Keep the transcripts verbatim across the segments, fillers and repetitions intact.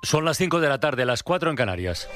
Son las cinco de la tarde, las cuatro en Canarias.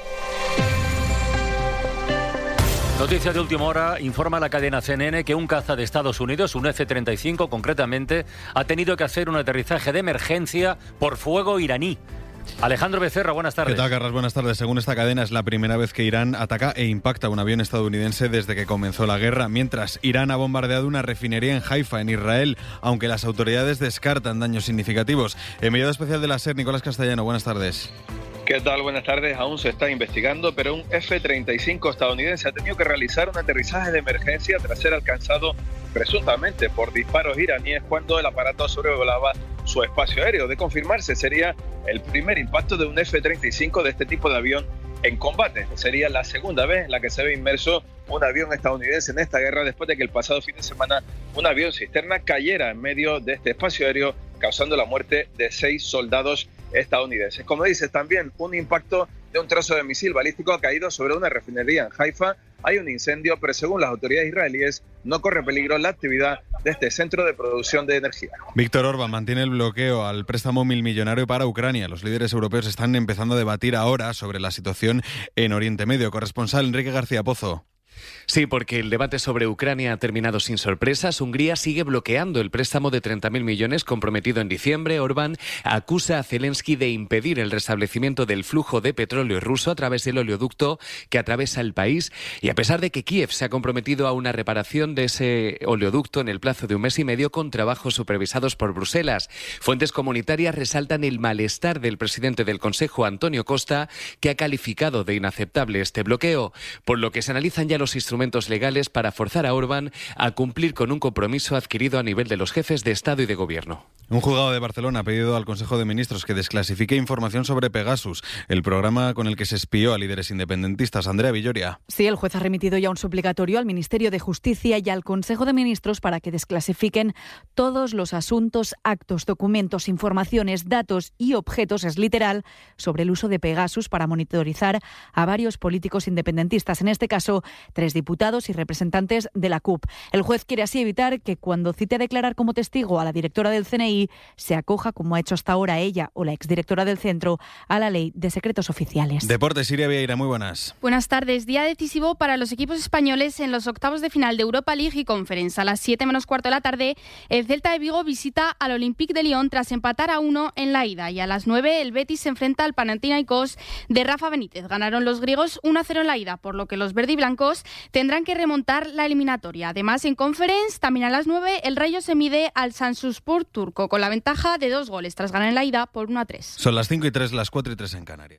Noticias de última hora. Informa la cadena C N N que un caza de Estados Unidos, un F treinta y cinco concretamente, ha tenido que hacer un aterrizaje de emergencia por fuego iraní. Alejandro Becerra, buenas tardes. ¿Qué tal, Carras? Buenas tardes. Según esta cadena, es la primera vez que Irán ataca e impacta un avión estadounidense desde que comenzó la guerra. Mientras, Irán ha bombardeado una refinería en Haifa, en Israel, aunque las autoridades descartan daños significativos. Enviado especial de la SER, Nicolás Castellano, buenas tardes. ¿Qué tal? Buenas tardes. Aún se está investigando, pero un F treinta y cinco estadounidense ha tenido que realizar un aterrizaje de emergencia tras ser alcanzado presuntamente por disparos iraníes cuando el aparato sobrevolaba su espacio aéreo. De confirmarse, sería el primer impacto de un F treinta y cinco de este tipo de avión en combate. Sería la segunda vez en la que se ve inmerso un avión estadounidense en esta guerra, después de que el pasado fin de semana un avión cisterna cayera en medio de este espacio aéreo, causando la muerte de seis soldados estadounidenses. Como dices, también un impacto de un trozo de misil balístico ha caído sobre una refinería en Haifa. Hay un incendio, pero según las autoridades israelíes no corre peligro la actividad de este centro de producción de energía. Víctor Orbán mantiene el bloqueo al préstamo milmillonario para Ucrania. Los líderes europeos están empezando a debatir ahora sobre la situación en Oriente Medio. Corresponsal Enrique García Pozo. Sí, porque el debate sobre Ucrania ha terminado sin sorpresas. Hungría sigue bloqueando el préstamo de treinta mil millones comprometido en diciembre. Orbán acusa a Zelensky de impedir el restablecimiento del flujo de petróleo ruso a través del oleoducto que atraviesa el país. Y a pesar de que Kiev se ha comprometido a una reparación de ese oleoducto en el plazo de un mes y medio con trabajos supervisados por Bruselas, fuentes comunitarias resaltan el malestar del presidente del Consejo, Antonio Costa, que ha calificado de inaceptable este bloqueo, por lo que se analizan ya los instrumentos legales para forzar a Orbán a cumplir con un compromiso adquirido a nivel de los jefes de Estado y de Gobierno. Un juzgado de Barcelona ha pedido al Consejo de Ministros que desclasifique información sobre Pegasus, el programa con el que se espió a líderes independentistas. Andrea Villoria. Sí, el juez ha remitido ya un suplicatorio al Ministerio de Justicia y al Consejo de Ministros para que desclasifiquen todos los asuntos, actos, documentos, informaciones, datos y objetos, es literal, sobre el uso de Pegasus para monitorizar a varios políticos independentistas, en este caso tres diputados y representantes de la C U P. El juez quiere así evitar que cuando cite a declarar como testigo a la directora del C N I se acoja, como ha hecho hasta ahora ella o la exdirectora del centro, a la ley de secretos oficiales. Deportes, Siria Vieira, muy buenas. Buenas tardes. Día decisivo para los equipos españoles en los octavos de final de Europa League y Conference. A las siete menos cuarto de la tarde, el Celta de Vigo visita al Olympique de Lyon tras empatar a uno en la ida. Y a las nueve, el Betis se enfrenta al Panathinaikos de Rafa Benítez. Ganaron los griegos uno a cero en la ida, por lo que los verdiblancos tendrán que remontar la eliminatoria. Además, en Conference, también a las nueve, el Rayo se mide al Samsunspor turco, con la ventaja de dos goles tras ganar en la ida por uno a tres. Son las cinco y tres, las cuatro y tres en Canarias.